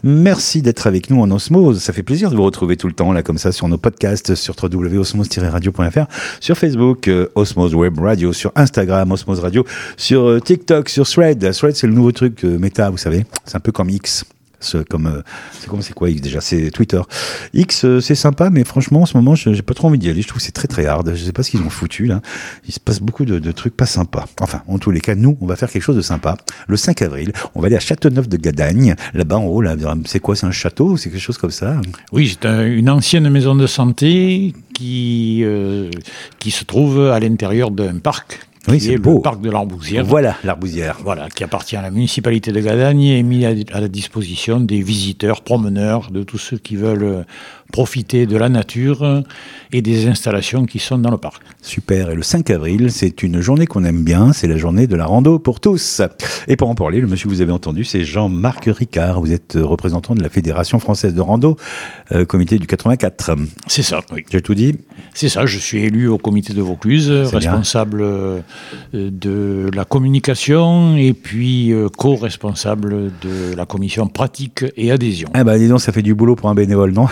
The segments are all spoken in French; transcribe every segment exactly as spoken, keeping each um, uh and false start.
Merci d'être avec nous en Osmose. Ça fait plaisir de vous retrouver tout le temps, là, comme ça, sur nos podcasts, sur w w w point osmose tiret radio point f r, sur Facebook, euh, Osmose Web Radio, sur Instagram, Osmose Radio, sur euh, TikTok, sur Thread. Thread, c'est le nouveau truc euh, méta, vous savez. C'est un peu comme X. C'est comme, euh, c'est comme, c'est quoi X déjà? C'est Twitter. X, euh, c'est sympa, mais franchement, en ce moment, je, j'ai pas trop envie d'y aller. Je trouve que c'est très très hard. Je sais pas ce qu'ils ont foutu, là. Il se passe beaucoup de, de trucs pas sympas. Enfin, en tous les cas, nous, on va faire quelque chose de sympa. Le cinq avril, on va aller à Châteauneuf de Gadagne. Là-bas, en haut, là, c'est quoi? C'est un château ou c'est quelque chose comme ça? Oui, c'est un, une ancienne maison de santé qui, euh, qui se trouve à l'intérieur d'un parc. Oui, c'est beau. Le parc de l'Arbousière. Voilà, l'Arbousière. Voilà, qui appartient à la municipalité de Gadagne et est mis à, à la disposition des visiteurs, promeneurs, de tous ceux qui veulent profiter de la nature et des installations qui sont dans le parc. Super. Et le cinq avril, c'est une journée qu'on aime bien, c'est la journée de la rando pour tous. Et pour en parler, le monsieur que vous avez entendu, c'est Jean-Marc Ricard. Vous êtes représentant de la Fédération Française de Rando, euh, comité du quatre-vingt-quatre. C'est ça, oui. J'ai tout dit? C'est ça, je suis élu au comité de Vaucluse, c'est responsable bien. de la communication et puis euh, co-responsable de la commission pratique et adhésion. Ah bah dis donc, ça fait du boulot pour un bénévole, non?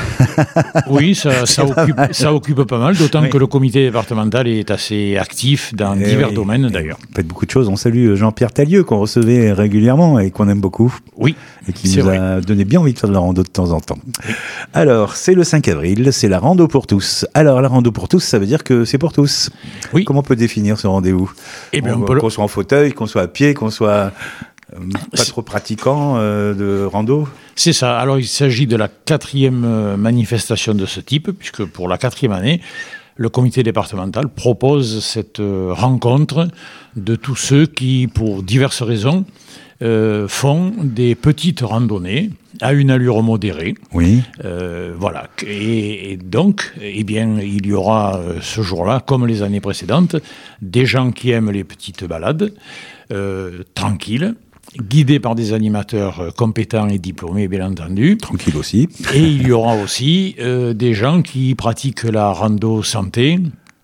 Oui, ça, ça, occupe, ça occupe pas mal, d'autant oui. que le comité départemental est assez actif dans et divers oui. domaines d'ailleurs. Vous faites beaucoup de choses. On salue Jean-Pierre Tallieux qu'on recevait régulièrement et qu'on aime beaucoup. Oui, et qui nous vrai. a donné bien envie de faire de la rando de temps en temps. Oui. Alors, c'est le cinq avril, c'est la rando pour tous. Alors, la rando pour tous, ça veut dire que c'est pour tous. Oui. Comment on peut définir ce rendez-vous? Eh bien, on, on peut qu'on le... soit en fauteuil, qu'on soit à pied, qu'on soit euh, pas c'est... trop pratiquant euh, de rando? C'est ça. Alors, il s'agit de la quatrième manifestation de ce type, puisque pour la quatrième année, le comité départemental propose cette rencontre de tous ceux qui, pour diverses raisons, euh, font des petites randonnées à une allure modérée. Oui. Euh, voilà. Et, et donc, eh bien, il y aura euh, ce jour-là, comme les années précédentes, des gens qui aiment les petites balades, euh, tranquilles, guidés par des animateurs compétents et diplômés, bien entendu. Tranquille aussi. Et il y aura aussi euh, des gens qui pratiquent la rando santé,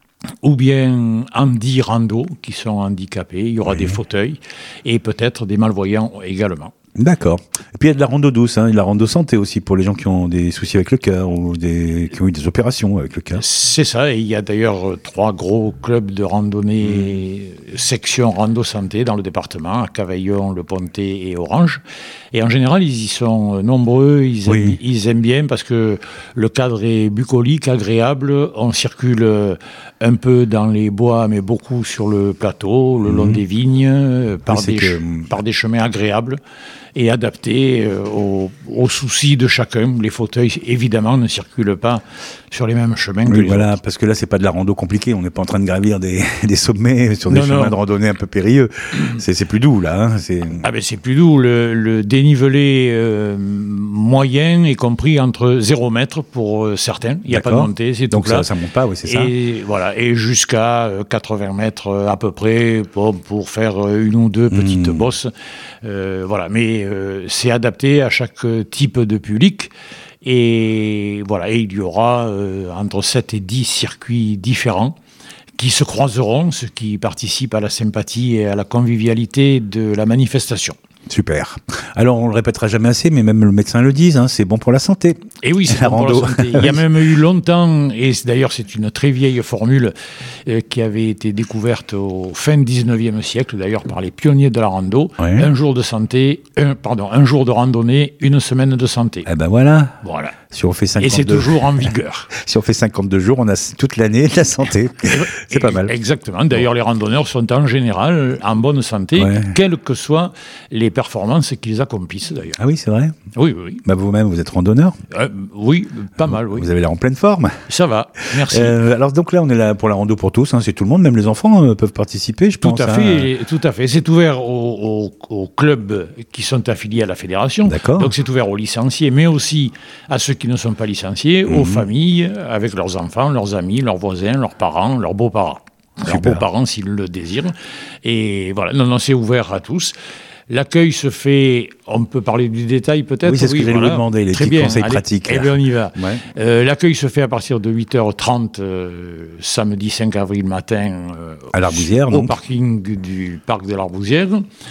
ou bien handi-rando, qui sont handicapés. Il y aura oui. des fauteuils, et peut-être des malvoyants également. D'accord. Et puis il y a de la rando douce, hein, de la rando santé aussi pour les gens qui ont des soucis avec le cœur ou des, qui ont eu des opérations avec le cœur. C'est ça, et il y a d'ailleurs trois gros clubs de randonnée, mmh. section rando santé dans le département, à Cavaillon, Le Pontet et Orange. Et en général, ils y sont nombreux, ils, oui. aiment, ils aiment bien parce que le cadre est bucolique, agréable, on circule un peu dans les bois, mais beaucoup sur le plateau, le mmh. long des vignes, par, oui, des, que... ch- par des chemins agréables et adaptés euh, aux, aux soucis de chacun. Les fauteuils, évidemment, ne circulent pas sur les mêmes chemins oui, que les voilà, autres. Parce que là, c'est pas de la rando compliquée. On n'est pas en train de gravir des, des sommets sur des non, chemins non. de randonnée un peu périlleux. C'est, c'est plus doux, là. Hein, c'est... Ah ben, c'est plus doux. Le, le dénivelé euh, moyen est compris entre zéro mètre pour euh, certains. Il n'y a pas de montée, c'est tout Donc plat. ça, ça monte pas, oui, c'est ça. Et, voilà, et jusqu'à euh, quatre-vingts mètres euh, à peu près pour, pour faire euh, une ou deux petites mmh. bosses. Euh, voilà, mais euh, c'est adapté à chaque type de public. Et voilà, et il y aura euh, entre sept et dix circuits différents qui se croiseront, ce qui participe à la sympathie et à la convivialité de la manifestation. Super. Alors, on le répétera jamais assez, mais même le médecin le dit, hein, c'est bon pour la santé. Et oui, c'est bon pour la santé. Il y a même eu longtemps, et d'ailleurs c'est une très vieille formule euh, qui avait été découverte au fin dix-neuvième siècle, d'ailleurs par les pionniers de la rando. Ouais. Un jour de santé, un, pardon, un jour de randonnée, une semaine de santé. Eh ben voilà. Voilà. Si on fait cinquante-deux... Et c'est toujours en vigueur. Si on fait cinquante-deux jours, on a toute l'année de la santé. C'est et, pas mal. Exactement. D'ailleurs, bon. les randonneurs sont en général en bonne santé, ouais. quelles que soient les performances qu'ils accomplissent d'ailleurs. Ah oui, c'est vrai? Oui, oui. Bah vous-même, vous êtes randonneur? euh, Oui, pas mal, oui. Vous avez l'air en pleine forme. Ça va, merci. Euh, alors donc là, on est là pour la rando pour tous, hein, c'est tout le monde, même les enfants euh, peuvent participer, je tout pense. À fait, hein. Tout à fait. C'est ouvert aux, aux, aux clubs qui sont affiliés à la fédération. D'accord. Donc c'est ouvert aux licenciés, mais aussi à ceux qui ne sont pas licenciés, mmh. aux familles, avec leurs enfants, leurs amis, leurs voisins, leurs parents, leurs beaux-parents. Leurs beaux-parents s'ils le désirent. Et voilà, non, non, c'est ouvert à tous. L'accueil se fait, on peut parler du détail peut-être. Oui, c'est ce oui, que j'allais voilà. vous demander, les Très petits bien. conseils Allez, pratiques. Eh bien, on y va. Ouais. Euh, l'accueil se fait à partir de huit heures trente, euh, samedi cinq avril matin, euh, à l'Arbousière, au donc. parking du parc de l'Arbousière.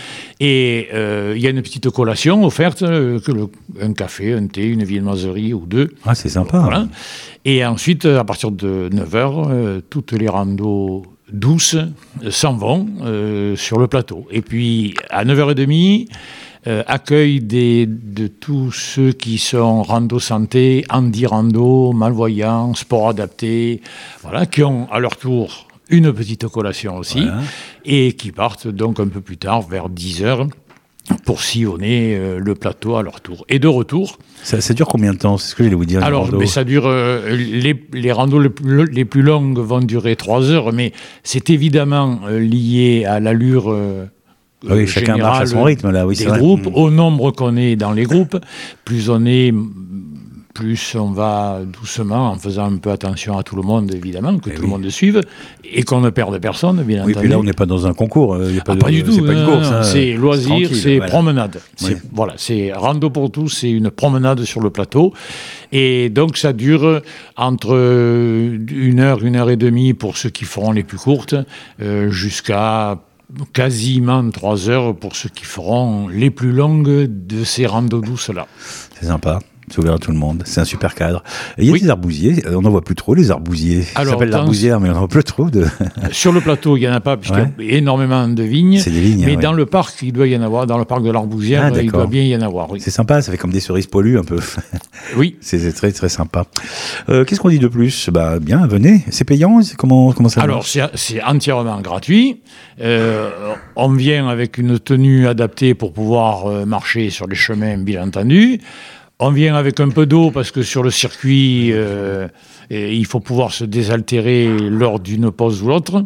Et euh, il y a une petite collation offerte, euh, que le, un café, un thé, une viennoiserie ou deux. Ah, c'est sympa. Voilà. Et ensuite, à partir de neuf heures, euh, toutes les randos douces euh, s'en vont euh, sur le plateau. Et puis, à neuf heures trente, euh, accueil des, de tous ceux qui sont rando santé, handi-rando, malvoyants, sport adapté, voilà, qui ont à leur tour une petite collation aussi, Voilà. et qui partent donc un peu plus tard, vers dix heures, pour sillonner euh, le plateau à leur tour. Et de retour... Ça, ça dure combien de temps? C'est ce que j'allais vous dire. Alors, mais ça dure... Euh, les, les randos les plus, les plus longues vont durer trois heures, mais c'est évidemment euh, lié à l'allure... Euh, oui, chacun marche à son rythme, là. Oui, des c'est vrai. groupes, Mmh. au nombre qu'on est dans les groupes. Plus on est... plus on va doucement, en faisant un peu attention à tout le monde, évidemment, que et tout oui. le monde suive, et qu'on ne perde personne, bien Oui, entendu. puis là, on n'est pas dans un concours. Il y a pas, Ah, de, pas du tout, c'est pas une non, course. non, hein. c'est loisir, Tranquille, c'est voilà. promenade. C'est, Oui. voilà, c'est rando pour tous, c'est une promenade sur le plateau. Et donc, ça dure entre une heure, une heure et demie pour ceux qui feront les plus courtes, euh, jusqu'à quasiment trois heures pour ceux qui feront les plus longues de ces randos douces-là. C'est sympa. C'est ouvert à tout le monde. C'est un super cadre. Et il y a Oui. des arbousiers. On n'en voit plus trop, les arbousiers. Ça Alors, s'appelle dans- l'arbousière, mais on n'en voit plus trop. De... Sur le plateau, il n'y en a pas, puisqu'il Ouais. y a énormément de vignes. C'est des vignes, Mais ouais. dans le parc, il doit y en avoir. Dans le parc de l'Arbousière, Ah, il d'accord. doit bien y en avoir. Oui. C'est sympa, ça fait comme des cerises poilues un peu. Oui. C'est c'est très très sympa. Euh, Qu'est-ce qu'on dit de plus? Bah bien, venez. C'est payant? C'est Comment comment ça Alors, marche? c'est, c'est entièrement gratuit. Euh, on vient avec une tenue adaptée pour pouvoir euh, marcher sur les chemins, bien entendu. On vient avec un peu d'eau parce que sur le circuit, euh, et il faut pouvoir se désaltérer lors d'une pause ou l'autre.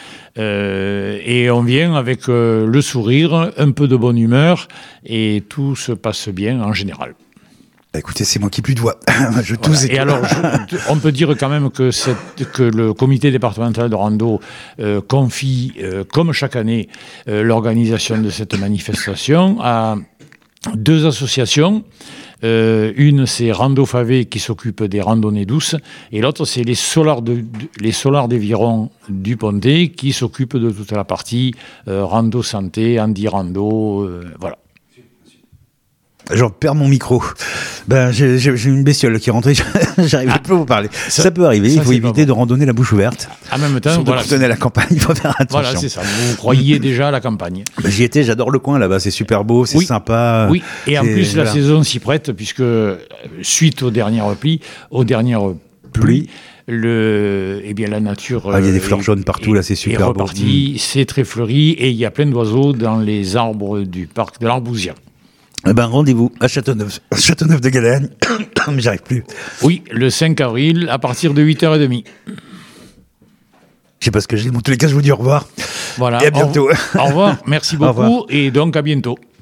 Euh, et on vient avec euh, le sourire, un peu de bonne humeur, et tout se passe bien en général. Bah, écoutez, c'est moi qui plus de voix. Je Voilà. tousse et Et tout. alors, je- on peut dire quand même que, cette, que le comité départemental de rando euh, confie, euh, comme chaque année, euh, l'organisation de cette manifestation à deux associations. Euh, une, c'est Rando Favé qui s'occupe des randonnées douces, et l'autre, c'est les Solars, de, de- les Solars d'Éviron du Pontet qui s'occupent de toute la partie euh, rando santé, handi rando, euh, voilà. J'en perds mon micro. Ben, j'ai j'ai- j'ai une bestiole qui est rentrée. J'arrive Ah. plus à vous parler. Ça, Ça- peut arriver. ça, il faut c'est pas éviter bon. de randonner la bouche ouverte. En même temps, Surtout voilà, quand on est à la campagne, il faut faire attention. voilà, c'est ça. Vous croyez déjà à la campagne. Ben, J'y étais. J'adore le coin là-bas. C'est super beau. C'est Oui. sympa. Oui, et en C'est- plus, la voilà. saison s'y prête, puisque euh, suite aux dernières pluies, aux dernières pluies, le, eh bien, la nature. Ah, il y a des euh, fleurs est- jaunes partout, est- là, c'est super est beau. reparti, c'est très fleuri, et il y a plein d'oiseaux dans les arbres du parc de l'Arbousière. Eh ben, rendez-vous à Châteauneuf, Châteauneuf de Galagne. Mais j'arrive plus. Oui, le cinq avril, à partir de huit heures trente. Je sais pas ce que j'ai. Dans tous les cas, je vous dis au revoir. Voilà. Et à bientôt. Au, au revoir, merci Au revoir. beaucoup, et donc à bientôt.